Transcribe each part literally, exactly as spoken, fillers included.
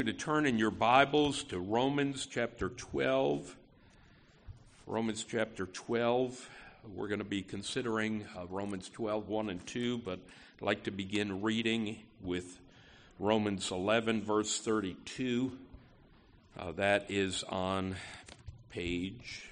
To turn in your Bibles to Romans chapter twelve. Romans chapter twelve. We're going to be considering uh, Romans twelve, one and two, but I'd like to begin reading with Romans eleven, verse thirty-two. Uh, that is on page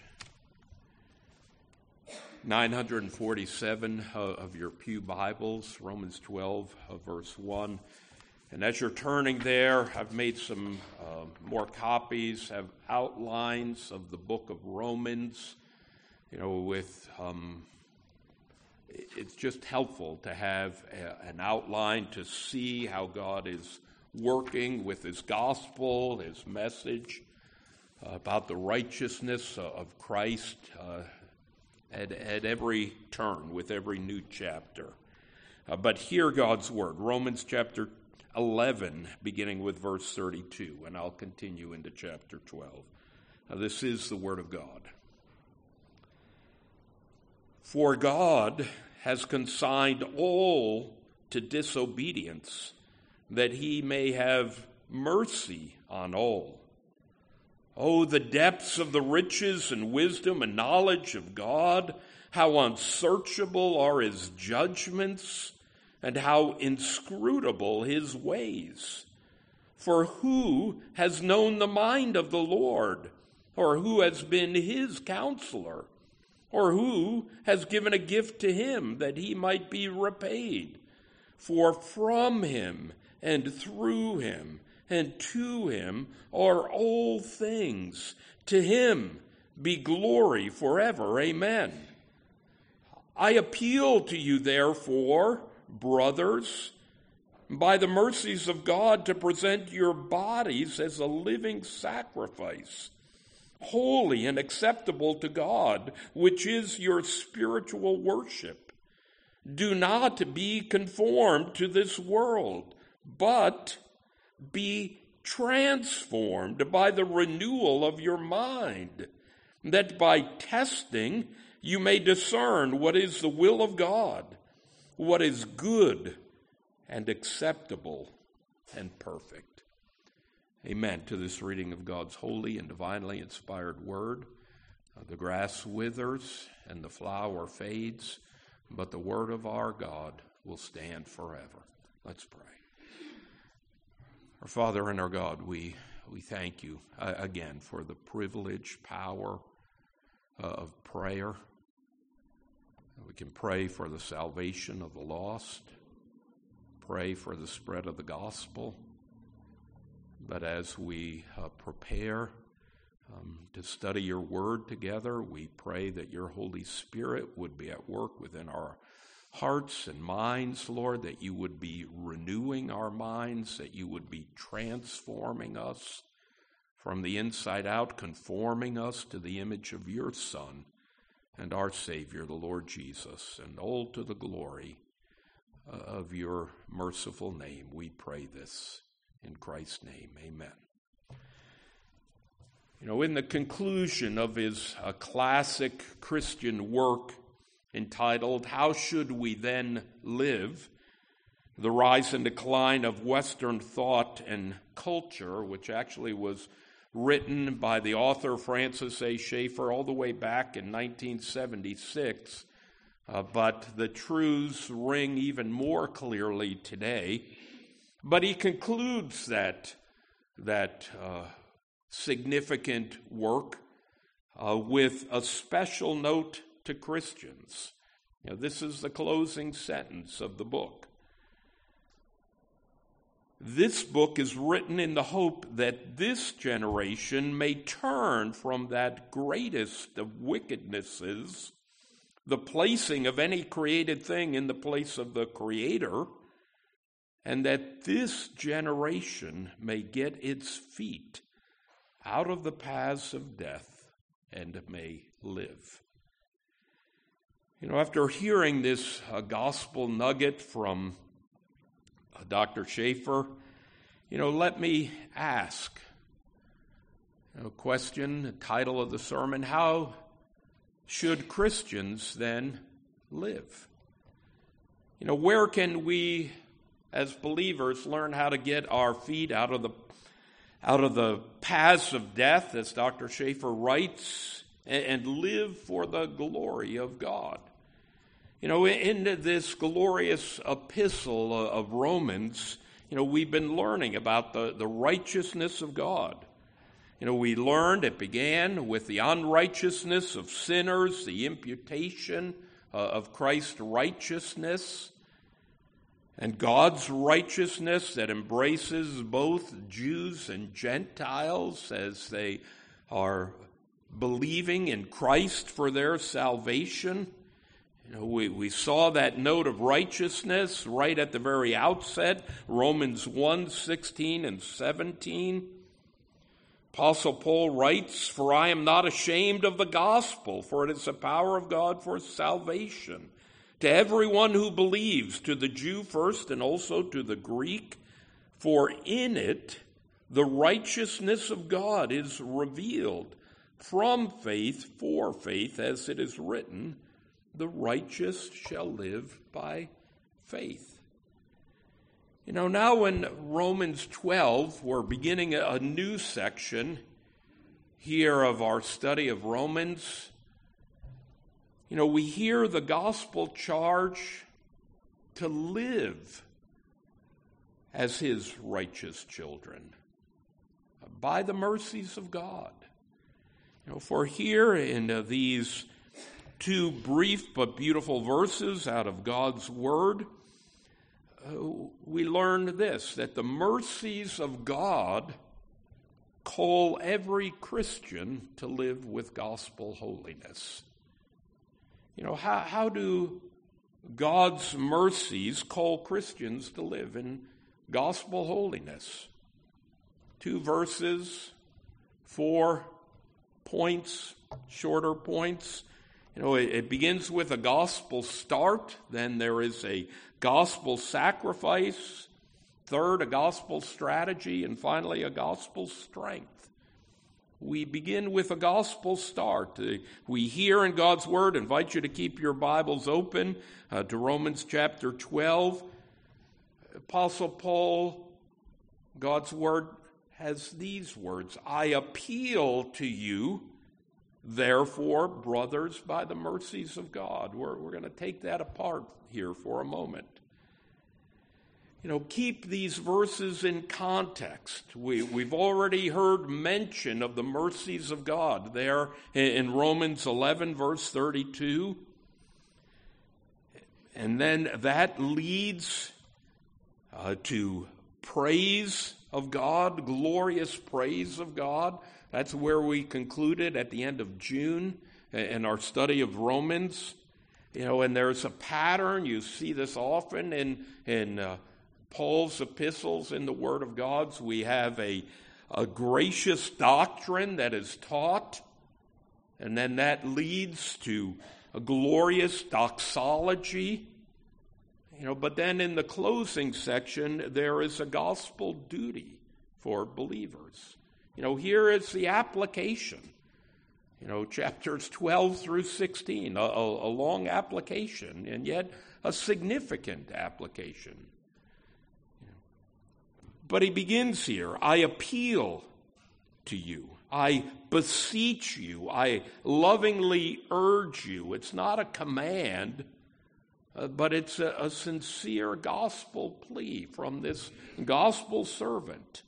nine forty-seven uh, of your pew Bibles, Romans twelve, uh, verse one. And as you're turning there, I've made some uh, more copies, have outlines of the book of Romans, you know, with, um, it's just helpful to have a, an outline to see how God is working with his gospel, his message uh, about the righteousness of Christ uh, at, at every turn, with every new chapter. Uh, but hear God's word, Romans chapter eleven, beginning with verse thirty-two, and I'll continue into chapter twelve. Now, this is the word of God. For God has consigned all to disobedience, that he may have mercy on all. Oh, the depths of the riches and wisdom and knowledge of God, how unsearchable are his judgments, and how inscrutable his ways. For who has known the mind of the Lord, or who has been his counselor, or who has given a gift to him that he might be repaid? For from him and through him and to him are all things. To him be glory forever. Amen. I appeal to you, therefore, brothers, by the mercies of God, to present your bodies as a living sacrifice, holy and acceptable to God, which is your spiritual worship. Do not be conformed to this world, but be transformed by the renewal of your mind, that by testing you may discern what is the will of God, what is good and acceptable and perfect. Amen to this reading of God's holy and divinely inspired word. Uh, the grass withers and the flower fades, but the word of our God will stand forever. Let's pray. Our Father and our God, we, we thank you uh, again for the privilege, power uh, of prayer. We can pray for the salvation of the lost, pray for the spread of the gospel. But as we uh, prepare um, to study your word together, we pray that your Holy Spirit would be at work within our hearts and minds, Lord, that you would be renewing our minds, that you would be transforming us from the inside out, conforming us to the image of your Son and our Savior, the Lord Jesus, and all to the glory uh, of your merciful name. We pray this in Christ's name. Amen. You know, in the conclusion of his uh, classic Christian work entitled, How Should We Then Live? The Rise and Decline of Western Thought and Culture, which actually was written by the author Francis A. Schaeffer all the way back in nineteen seventy-six, uh, but the truths ring even more clearly today. But he concludes that, that uh, significant work uh, with a special note to Christians. You know, this is the closing sentence of the book. This book is written in the hope that this generation may turn from that greatest of wickednesses, the placing of any created thing in the place of the Creator, and that this generation may get its feet out of the paths of death and may live. You know, after hearing this uh, gospel nugget from Doctor Schaeffer, you know, let me ask you know, a question, the title of the sermon, how should Christians then live? You know, where can we as believers learn how to get our feet out of the out of the paths of death, as Doctor Schaeffer writes, and live for the glory of God. You know, in this glorious epistle of Romans, you know, we've been learning about the, the righteousness of God. You know, we learned it began with the unrighteousness of sinners, the imputation uh, of Christ's righteousness, and God's righteousness that embraces both Jews and Gentiles as they are believing in Christ for their salvation. You know, we, we saw that note of righteousness right at the very outset, Romans one, sixteen and seventeen. Apostle Paul writes, "For I am not ashamed of the gospel, for it is the power of God for salvation to everyone who believes, to the Jew first and also to the Greek. For in it the righteousness of God is revealed from faith for faith, as it is written, the righteous shall live by faith." You know, now in Romans twelve, we're beginning a new section here of our study of Romans. You know, we hear the gospel charge to live as his righteous children by the mercies of God. You know, for here in uh, these two brief but beautiful verses out of God's word, Uh, we learn this, that the mercies of God call every Christian to live with gospel holiness. You know, how, how do God's mercies call Christians to live in gospel holiness? Two verses, four points, shorter points. You know, it, it begins with a gospel start, then there is a gospel sacrifice, third, a gospel strategy, and finally, a gospel strength. We begin with a gospel start. Uh, we hear in God's word, invite you to keep your Bibles open uh, to Romans chapter twelve. Apostle Paul, God's word has these words, "I appeal to you, therefore, brothers, by the mercies of God." We're, we're going to take that apart here for a moment. You know, keep these verses in context. We, we've already heard mention of the mercies of God there in Romans eleven, verse thirty-two. And then that leads uh, to praise of God, glorious praise of God. That's where we concluded at the end of June in our study of Romans. You know, and there's a pattern. You see this often in, in uh, Paul's epistles in the Word of God. So we have a, a gracious doctrine that is taught, and then that leads to a glorious doxology. You know, but then in the closing section, there is a gospel duty for believers. You know, here is the application. You know, chapters twelve through sixteen, a, a, a long application, and yet a significant application. But he begins here, "I appeal to you. I beseech you. I lovingly urge you." It's not a command, uh, but it's a, a sincere gospel plea from this gospel servant.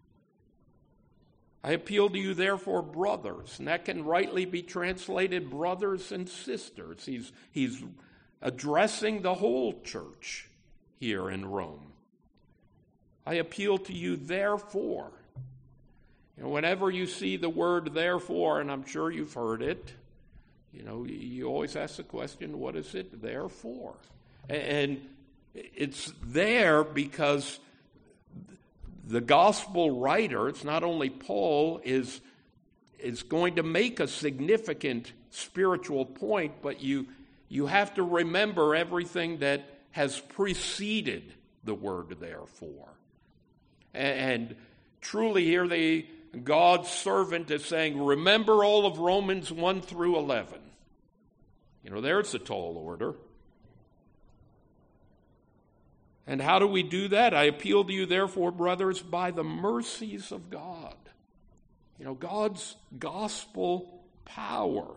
"I appeal to you, therefore, brothers," and that can rightly be translated brothers and sisters. He's, he's addressing the whole church here in Rome. "I appeal to you, therefore." You know, whenever you see the word therefore, and I'm sure you've heard it, you know, you always ask the question, what is it there for? And it's there because the gospel writer, it's not only Paul, is, is going to make a significant spiritual point, but you, you have to remember everything that has preceded the word therefore. And, and truly here the God's servant is saying, remember all of Romans one through eleven. You know, there's a tall order. And how do we do that? I appeal to you, therefore, brothers, by the mercies of God. You know, God's gospel power.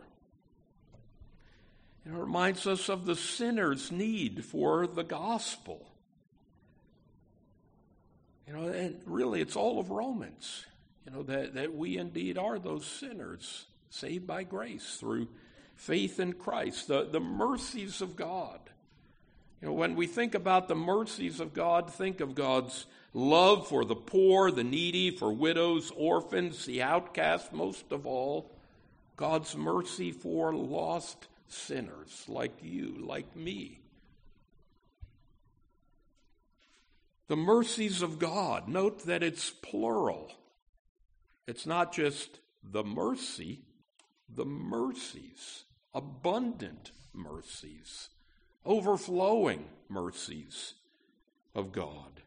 You know, it reminds us of the sinner's need for the gospel. You know, and really it's all of Romans, you know, that, that we indeed are those sinners saved by grace through faith in Christ, the, the mercies of God. You know, when we think about the mercies of God, think of God's love for the poor, the needy, for widows, orphans, the outcast, most of all, God's mercy for lost sinners like you, like me. The mercies of God, note that it's plural. It's not just the mercy, the mercies, abundant mercies, overflowing mercies of God.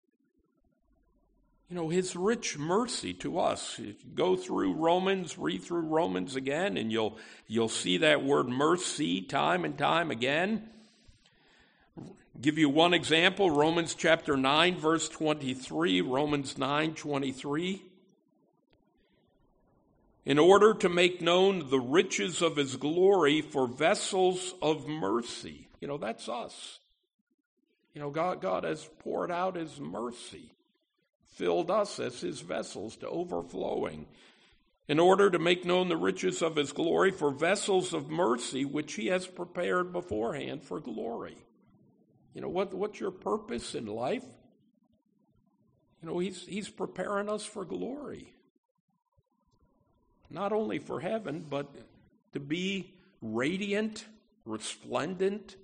You know, his rich mercy to us. If you go through Romans, read through Romans again, and you'll you'll see that word mercy time and time again. Give you one example, Romans chapter nine, verse twenty-three, Romans nine, twenty-three. In order to make known the riches of his glory for vessels of mercy. You know, that's us. You know, God, God has poured out his mercy, filled us as his vessels to overflowing, in order to make known the riches of his glory for vessels of mercy, which he has prepared beforehand for glory. You know, what, what's your purpose in life? You know, he's, he's preparing us for glory. Not only for heaven, but to be radiant, resplendent,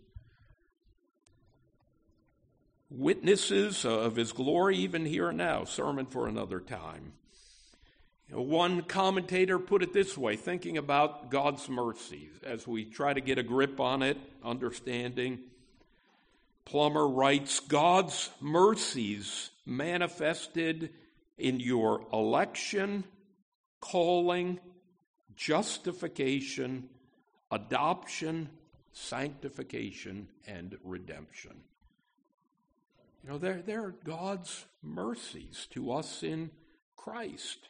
witnesses of his glory even here and now. Sermon for another time. You know, one commentator put it this way, thinking about God's mercy as we try to get a grip on it, understanding. Plummer writes, God's mercies manifested in your election, calling, justification, adoption, sanctification, and redemption. You know, they're, they're God's mercies to us in Christ.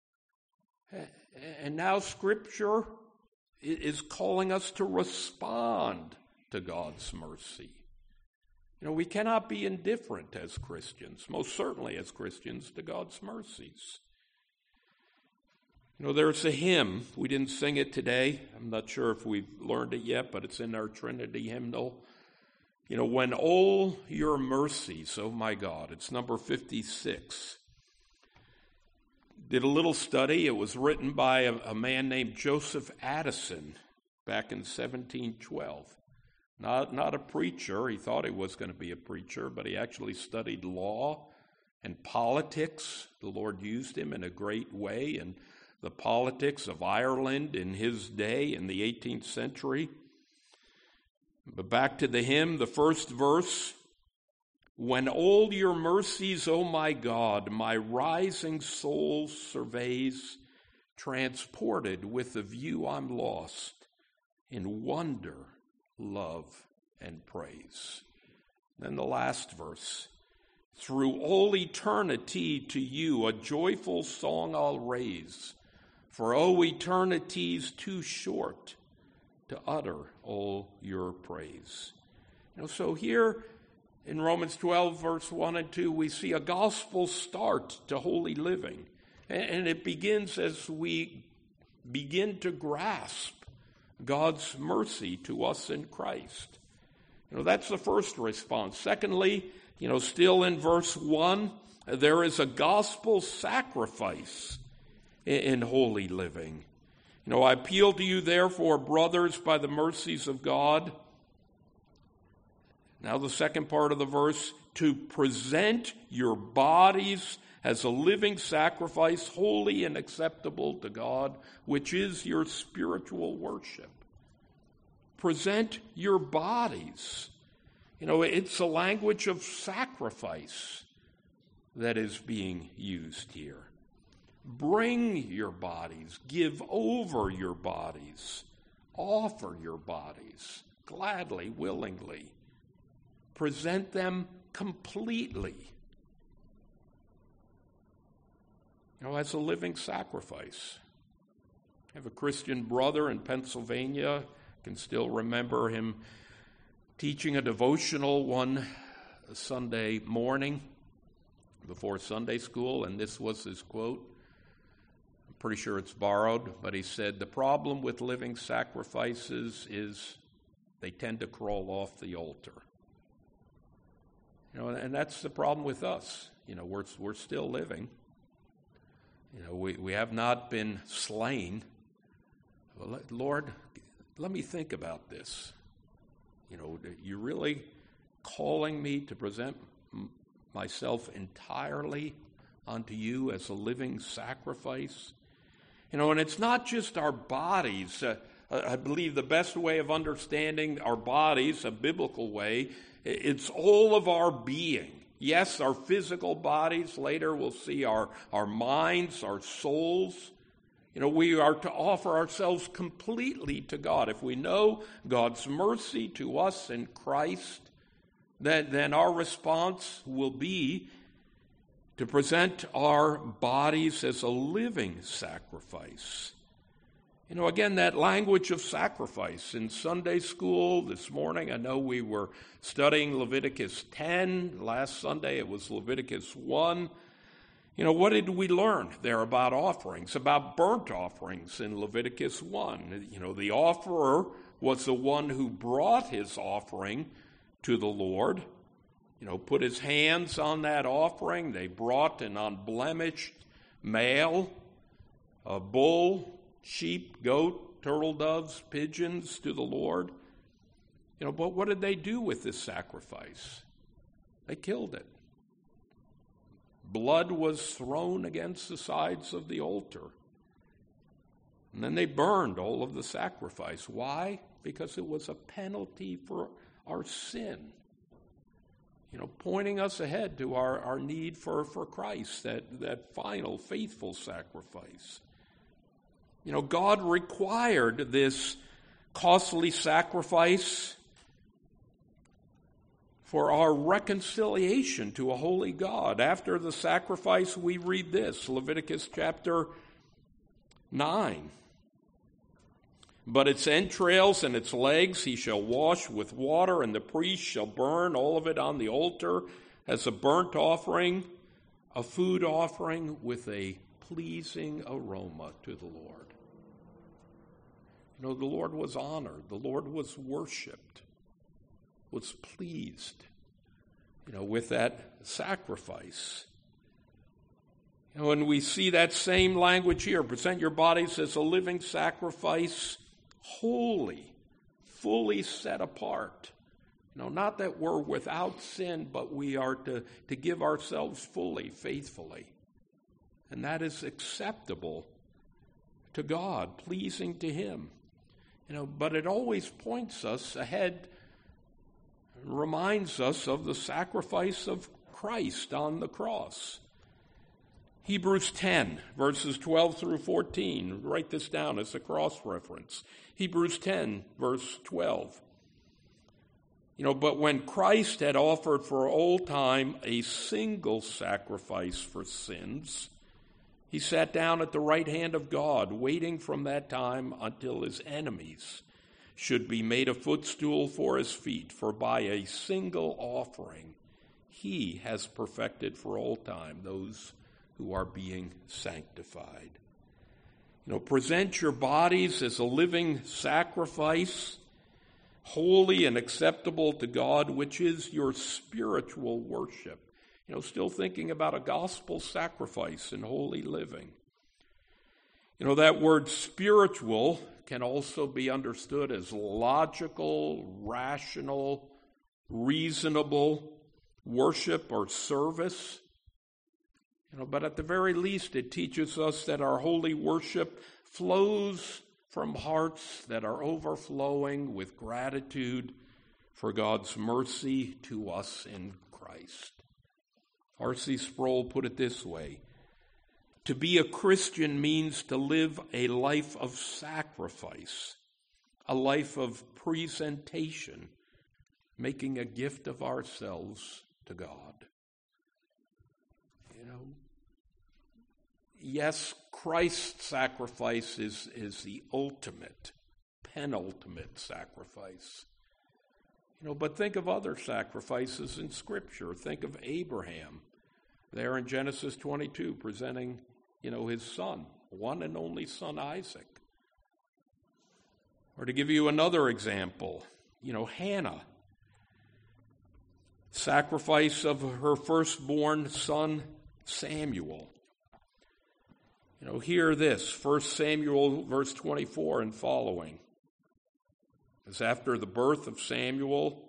And now Scripture is calling us to respond to God's mercy. You know, we cannot be indifferent as Christians, most certainly as Christians, to God's mercies. You know, there's a hymn. We didn't sing it today. I'm not sure if we've learned it yet, but it's in our Trinity hymnal. You know, when all your mercies, oh my God, it's number fifty-six. Did a little study. It was written by a, a man named Joseph Addison back in seventeen twelve. Not, not a preacher. He thought he was going to be a preacher, but he actually studied law and politics. The Lord used him in a great way in the politics of Ireland in his day in the eighteenth century. But back to the hymn, the first verse. When all your mercies, O my God, my rising soul surveys, transported with the view I'm lost in wonder, love, and praise. Then the last verse. Through all eternity to you a joyful song I'll raise, for oh, eternity's too short to utter all your praise. You know, so here in Romans twelve, verse one and two, we see a gospel start to holy living. And it begins as we begin to grasp God's mercy to us in Christ. You know, that's the first response. Secondly, you know, still in verse one, there is a gospel sacrifice in holy living. You know, I appeal to you, therefore, brothers, by the mercies of God. Now the second part of the verse, to present your bodies as a living sacrifice, holy and acceptable to God, which is your spiritual worship. Present your bodies. You know, it's a language of sacrifice that is being used here. Bring your bodies, give over your bodies, offer your bodies, gladly, willingly. Present them completely, you know, as a living sacrifice. I have a Christian brother in Pennsylvania. I can still remember him teaching a devotional one Sunday morning before Sunday school, and this was his quote. I'm pretty sure it's borrowed, but he said, "The problem with living sacrifices is they tend to crawl off the altar." You know, and that's the problem with us. You know, we're we're still living. You know, we, we have not been slain. Well, let, Lord, let me think about this. You know, you're really calling me to present m- myself entirely unto you as a living sacrifice? You know, and it's not just our bodies. Uh, I believe the best way of understanding our bodies, a biblical way, it's all of our being. Yes, our physical bodies. Later we'll see our, our minds, our souls. You know, we are to offer ourselves completely to God. If we know God's mercy to us in Christ, then, then our response will be to present our bodies as a living sacrifice. You know, again, that language of sacrifice. In Sunday school this morning, I know we were studying Leviticus ten. Last Sunday it was Leviticus one. You know, what did we learn there about offerings, about burnt offerings in Leviticus one? You know, the offerer was the one who brought his offering to the Lord. You know, put his hands on that offering. They brought an unblemished male, a bull, sheep, goat, turtle doves, pigeons to the Lord. You know, but what did they do with this sacrifice? They killed it. Blood was thrown against the sides of the altar. And then they burned all of the sacrifice. Why? Because it was a penalty for our sin. You know, pointing us ahead to our, our need for, for Christ, that, that final faithful sacrifice. You know, God required this costly sacrifice for our reconciliation to a holy God. After the sacrifice, we read this, Leviticus chapter nine. But its entrails and its legs he shall wash with water, and the priest shall burn all of it on the altar as a burnt offering, a food offering with a pleasing aroma to the Lord. You know, the Lord was honored. The Lord was worshipped, was pleased, you know, with that sacrifice. You know, and we see that same language here. Present your bodies as a living sacrifice, holy, fully set apart. You know, not that we're without sin, but we are to, to give ourselves fully, faithfully. And that is acceptable to God, pleasing to Him. You know, but it always points us ahead, reminds us of the sacrifice of Christ on the cross. Hebrews ten, verses twelve through fourteen. Write this down as a cross-reference. Hebrews ten, verse twelve. You know, but when Christ had offered for all time a single sacrifice for sins, he sat down at the right hand of God, waiting from that time until his enemies should be made a footstool for his feet. For by a single offering, he has perfected for all time those who are being sanctified. You know, present your bodies as a living sacrifice, holy and acceptable to God, which is your spiritual worship. You know, still thinking about a gospel sacrifice and holy living. You know, that word spiritual can also be understood as logical, rational, reasonable worship or service. You know, but at the very least, it teaches us that our holy worship flows from hearts that are overflowing with gratitude for God's mercy to us in Christ. R C Sproul put it this way: to be a Christian means to live a life of sacrifice, a life of presentation, making a gift of ourselves to God. You know, yes, Christ's sacrifice is, is the ultimate, penultimate sacrifice. You know, but think of other sacrifices in Scripture. Think of Abraham there in Genesis twenty-two, presenting, you know, his son, one and only son, Isaac. Or to give you another example, you know, Hannah, sacrifice of her firstborn son, Samuel. You know, hear this, First Samuel verse twenty-four and following. As after the birth of Samuel,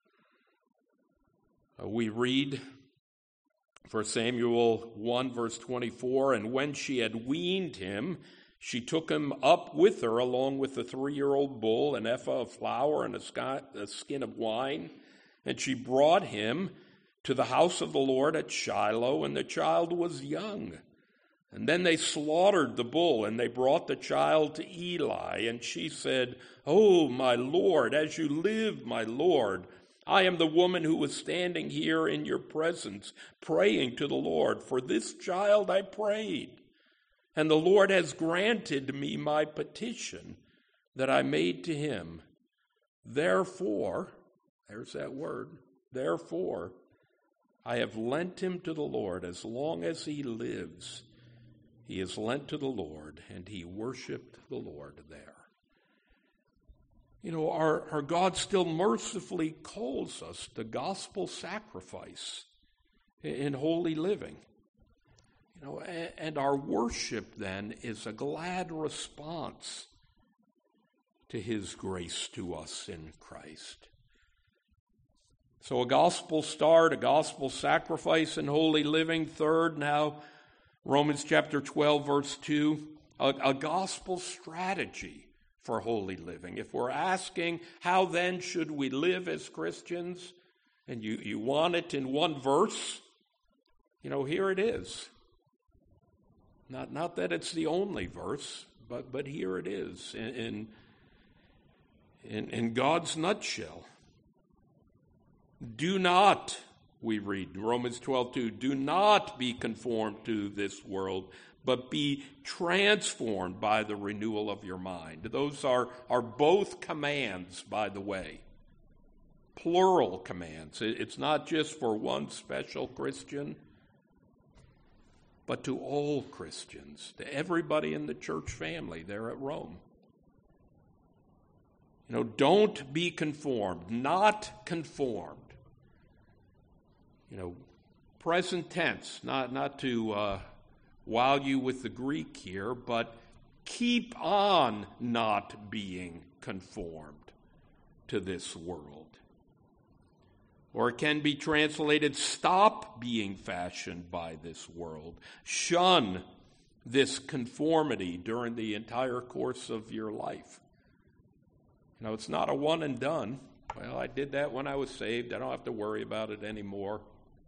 uh, we read First Samuel one verse twenty-four, and when she had weaned him, she took him up with her along with the three-year-old bull, an ephah of flour, and a, sky, a skin of wine, and she brought him to the house of the Lord at Shiloh, and the child was young. And then they slaughtered the bull, and they brought the child to Eli. And she said, "Oh, my Lord, as you live, my Lord, I am the woman who was standing here in your presence, praying to the Lord. For this child I prayed, and the Lord has granted me my petition that I made to him. Therefore," there's that word, "therefore, I have lent him to the Lord as long as he lives. He is lent to the Lord," and he worshiped the Lord there. You know, our, our God still mercifully calls us to gospel sacrifice in holy living. You know, and, and our worship then is a glad response to his grace to us in Christ. So a gospel start, a gospel sacrifice in holy living. Third, now, Romans chapter twelve, verse two, a, a gospel strategy for holy living. If we're asking, how then should we live as Christians? And you, you want it in one verse, you know, here it is. Not, not that it's the only verse, but, but here it is in, in, in God's nutshell. Do not, we read, Romans twelve two, do not be conformed to this world, but be transformed by the renewal of your mind. Those are, are both commands, by the way. Plural commands. It's not just for one special Christian, but to all Christians, to everybody in the church family there at Rome. You know, don't be conformed, not conformed. You know, present tense, not, not to uh, wow you with the Greek here, but keep on not being conformed to this world. Or it can be translated, stop being fashioned by this world. Shun this conformity during the entire course of your life. You know, it's not a one and done. Well, I did that when I was saved. I don't have to worry about it anymore.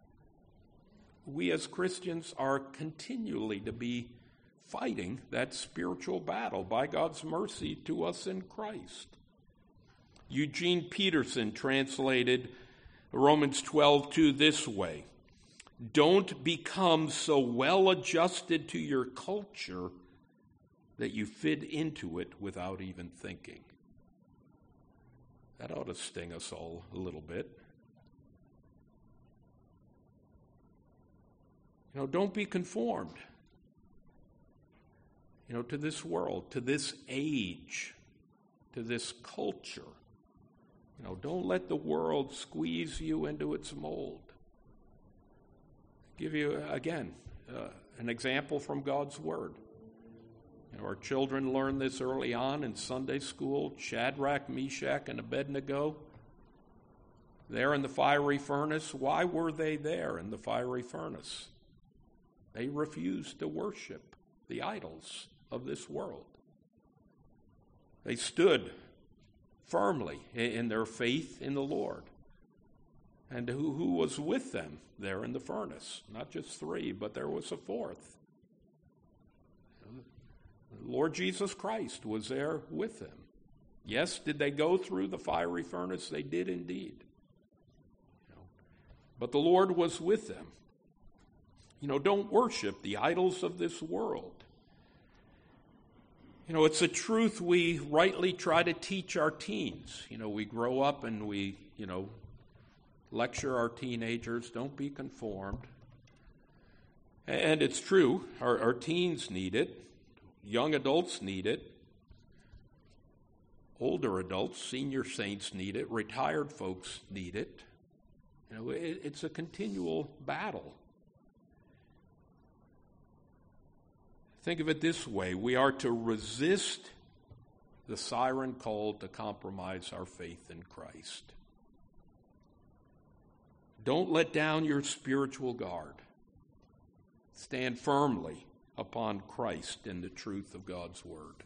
We as Christians are continually to be fighting that spiritual battle by God's mercy to us in Christ. Eugene Peterson translated Romans twelve two this way: don't become so well adjusted to your culture that you fit into it without even thinking. That ought to sting us all a little bit. You know, don't be conformed, you know, to this world, to this age, to this culture. You know, don't let the world squeeze you into its mold. I'll give you, again, uh, an example from God's Word. You know, our children learn this early on in Sunday school. Shadrach, Meshach, and Abednego, there in the fiery furnace. Why were they there in the fiery furnace? They refused to worship the idols of this world. They stood firmly in their faith in the Lord. And who, who was with them there in the furnace? Not just three, but there was a fourth. The Lord Jesus Christ was there with them. Yes, did they go through the fiery furnace? They did indeed. You know, but the Lord was with them. You know, don't worship the idols of this world. You know, it's a truth we rightly try to teach our teens. You know, we grow up and we, you know, lecture our teenagers, don't be conformed. And it's true, our, our teens need it. Young adults need it. Older adults, senior saints need it. Retired folks need it. You know, it, it's a continual battle. Think of it this way. We are to resist the siren call to compromise our faith in Christ. Don't let down your spiritual guard. Stand firmly upon Christ and the truth of God's word.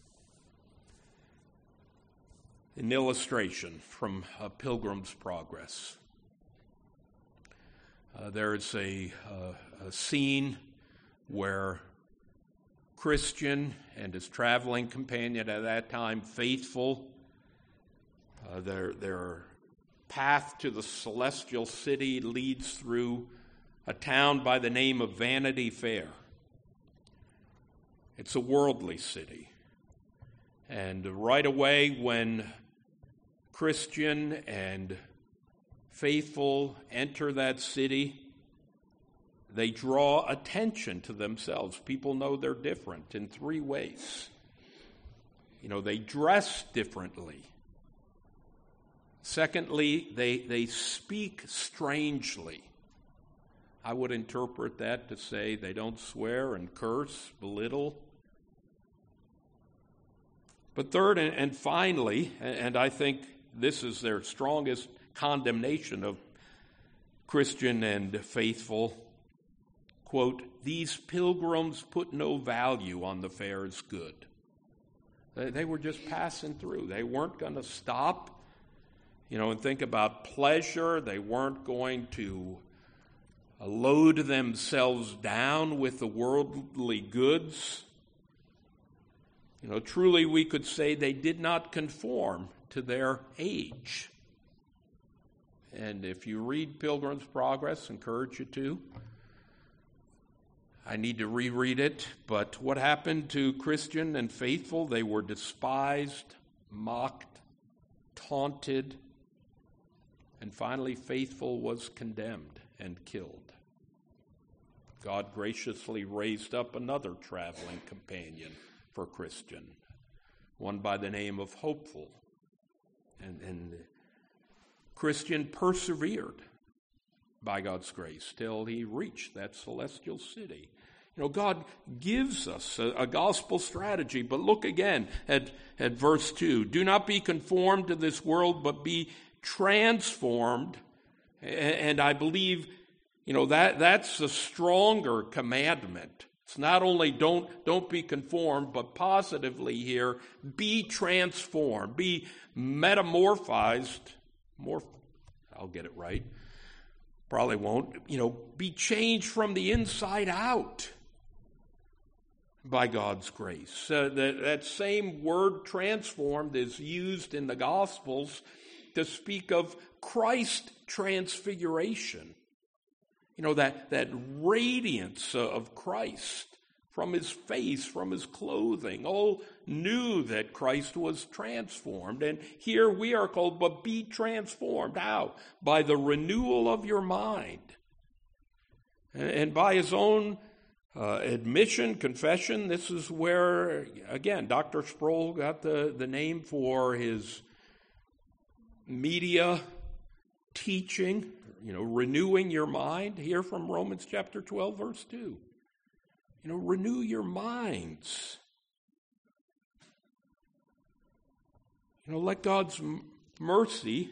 An illustration from a Pilgrim's Progress. Uh, there's a, uh, a scene where Christian and his traveling companion at that time, Faithful, uh, their, their path to the celestial city leads through a town by the name of Vanity Fair. It's a worldly city. And right away when Christian and Faithful enter that city, they draw attention to themselves. People know they're different in three ways. You know, they dress differently. Secondly, they, they speak strangely. I would interpret that to say they don't swear and curse, belittle. But third and, and finally, and I think this is their strongest condemnation of Christian and Faithful, quote, these pilgrims put no value on the fair's good. They, they were just passing through. They weren't going to stop, you know, and think about pleasure. They weren't going to load themselves down with the worldly goods. You know, truly we could say they did not conform to their age. And if you read Pilgrim's Progress, I encourage you to. I need to reread it, but what happened to Christian and Faithful? They were despised, mocked, taunted, and finally Faithful was condemned and killed. God graciously raised up another traveling companion for Christian, one by the name of Hopeful. And, and Christian persevered by God's grace till he reached that celestial city. You know, God gives us a, a gospel strategy, but look again at, at verse two. Do not be conformed to this world, but be transformed. And, and I believe, you know, that that's a stronger commandment. It's not only don't, don't be conformed, but positively here, be transformed, be metamorphized, more, I'll get it right, probably won't, you know, be changed from the inside out by God's grace. Uh, that, that same word transformed is used in the Gospels to speak of Christ transfiguration. You know, that, that radiance of Christ from his face, from his clothing. All knew that Christ was transformed. And here we are called, but be transformed. How? By the renewal of your mind. And, and by his own uh, admission, confession, this is where, again, Doctor Sproul got the, the name for his media teaching. You know, renewing your mind, here from Romans chapter twelve, verse two. You know, renew your minds. You know, let God's m- mercy,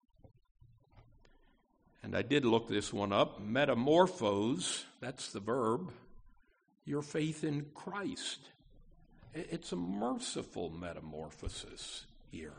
and I did look this one up, metamorphose, that's the verb, your faith in Christ. It's a merciful metamorphosis here.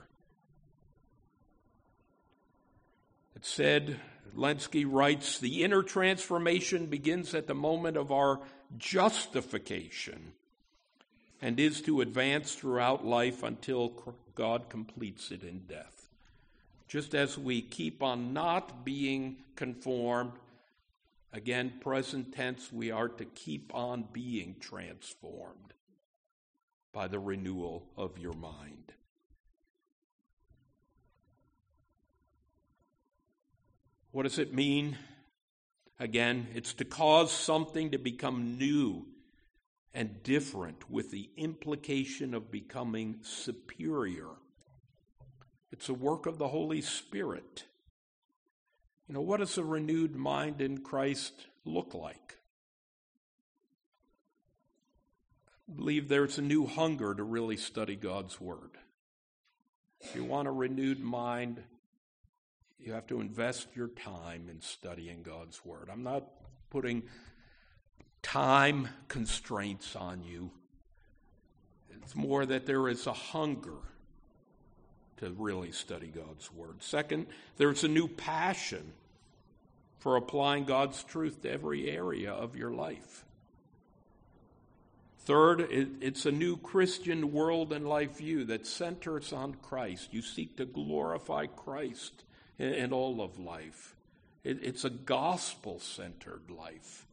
It said, Lenski writes, the inner transformation begins at the moment of our justification and is to advance throughout life until God completes it in death. just as we keep on not being conformed, again, present tense, we are to keep on being transformed by the renewal of your mind. What does it mean? Again, it's to cause something to become new and different with the implication of becoming superior. It's a work of the Holy Spirit. You know, what does a renewed mind in Christ look like? I believe there's a new hunger to really study God's Word. If you want a renewed mind, you have to invest your time in studying God's Word. I'm not putting time constraints on you. It's more that there is a hunger to really study God's Word. Second, there's a new passion for applying God's truth to every area of your life. Third, it, it's a new Christian world and life view that centers on Christ. You seek to glorify Christ in, in all of life. It, it's a gospel-centered life.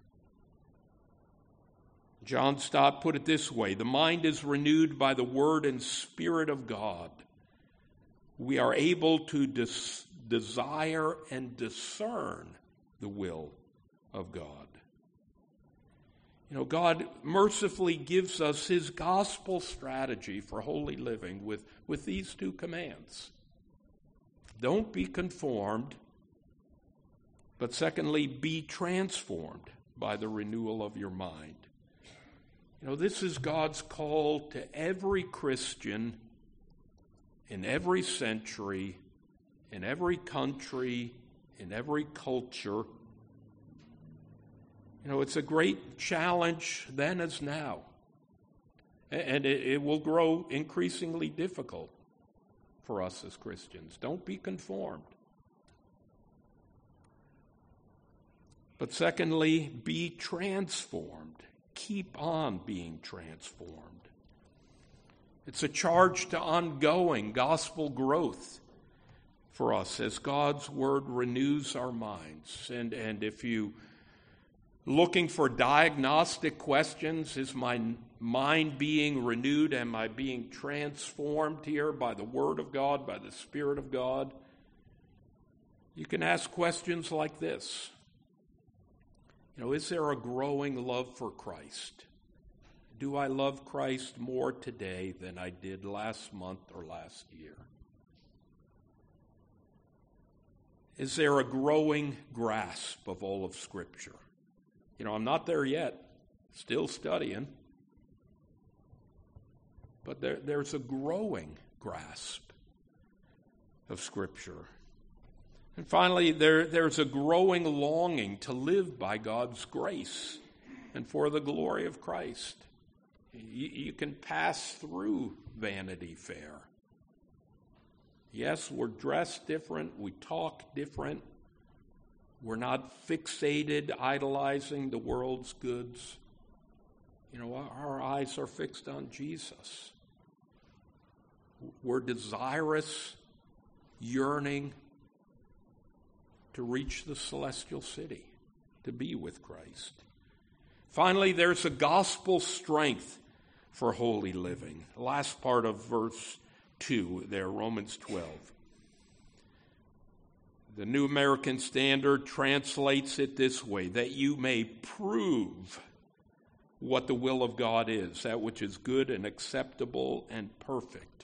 John Stott put it this way: the mind is renewed by the Word and Spirit of God. We are able to des- desire and discern the will of God. You know, God mercifully gives us his gospel strategy for holy living with, with these two commands. Don't be conformed, but secondly, be transformed by the renewal of your mind. You know, this is God's call to every Christian in every century, in every country, in every culture. You know, it's a great challenge then as now. And it, it will grow increasingly difficult for us as Christians. Don't be conformed. But secondly, be transformed. Keep on being transformed. It's a charge to ongoing gospel growth for us as God's Word renews our minds. And, and if you looking for diagnostic questions, is my mind being renewed? Am I being transformed here by the Word of God, by the Spirit of God? You can ask questions like this. You know, is there a growing love for Christ? Do I love Christ more today than I did last month or last year? Is there a growing grasp of all of Scripture? You know, I'm not there yet, still studying, but there, there's a growing grasp of Scripture. And finally, there, there's a growing longing to live by God's grace and for the glory of Christ. You, you can pass through Vanity Fair. Yes, we're dressed different, we talk different. We're not fixated, idolizing the world's goods. You know, our eyes are fixed on Jesus. We're desirous, yearning to reach the celestial city, to be with Christ. Finally, there's a gospel strength for holy living. The last part of verse two there, Romans twelve. The New American Standard translates it this way: that you may prove what the will of God is, that which is good and acceptable and perfect.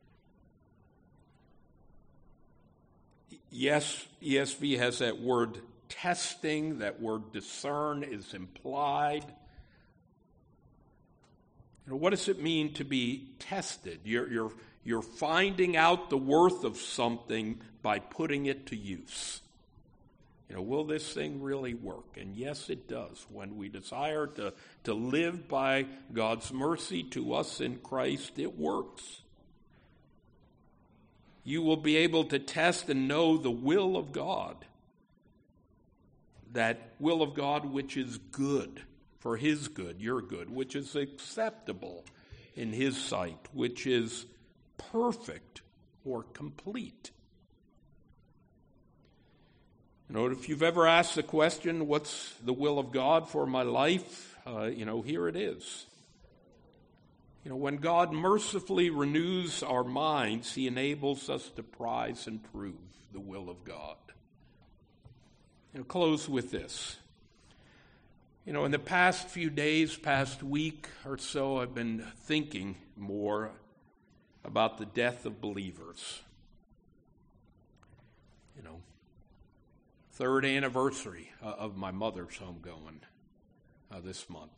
Yes, E S V has that word testing, that word discern is implied. You know, what does it mean to be tested? You're, you're, you're finding out the worth of something by putting it to use. You know, will this thing really work? And yes, it does. When we desire to, to live by God's mercy to us in Christ, it works. You will be able to test and know the will of God. That will of God which is good, for his good, your good, which is acceptable in his sight, which is perfect or complete You know, if you've ever asked the question, what's the will of God for my life? Uh, you know, here it is. You know, when God mercifully renews our minds, he enables us to prize and prove the will of God. You know, close with this. You know, in the past few days, past week or so, I've been thinking more about the death of believers. You know, third anniversary uh, of my mother's homegoing uh, this month.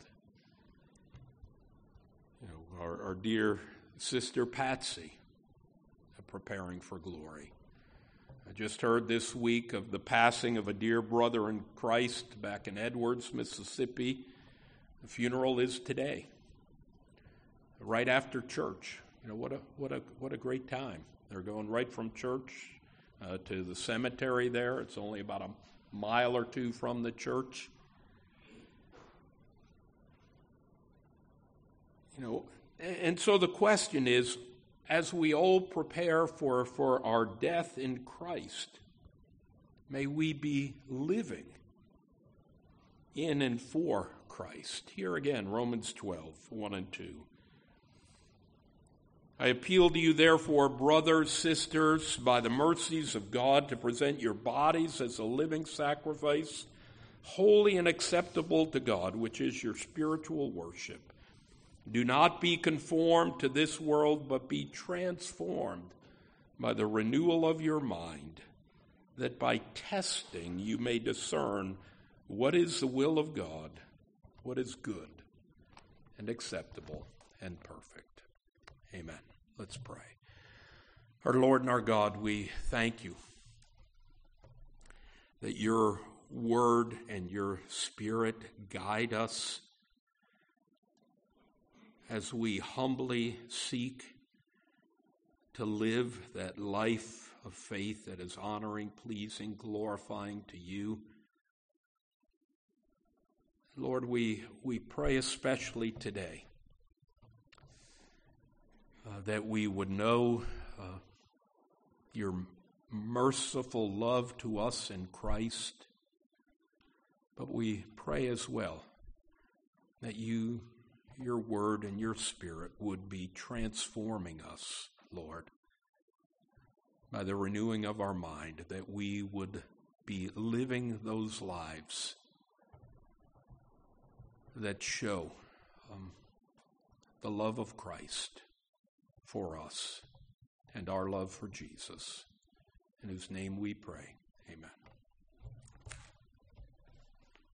You know, our, our dear sister Patsy, uh, preparing for glory. I just heard this week of the passing of a dear brother in Christ back in Edwards, Mississippi. The funeral is today, right after church. You know, what a what a what a great time. They're going right from church uh, to the cemetery there. It's only about a mile or two from the church. You know, and so the question is, as we all prepare for, for our death in Christ, may we be living in and for Christ. Here again, Romans twelve, one and two. I appeal to you, therefore, brothers, sisters, by the mercies of God, to present your bodies as a living sacrifice, holy and acceptable to God, which is your spiritual worship. Do not be conformed to this world, but be transformed by the renewal of your mind, that by testing you may discern what is the will of God, what is good and acceptable and perfect. Amen. Let's pray. Our Lord and our God, we thank you that your word and your spirit guide us as we humbly seek to live that life of faith that is honoring, pleasing, glorifying to you. Lord, we, we pray especially today uh, that we would know uh, your merciful love to us in Christ, but we pray as well that you, your word and your spirit would be transforming us, Lord, by the renewing of our mind, that we would be living those lives that show um, the love of Christ for us and our love for Jesus, in whose name we pray. Amen.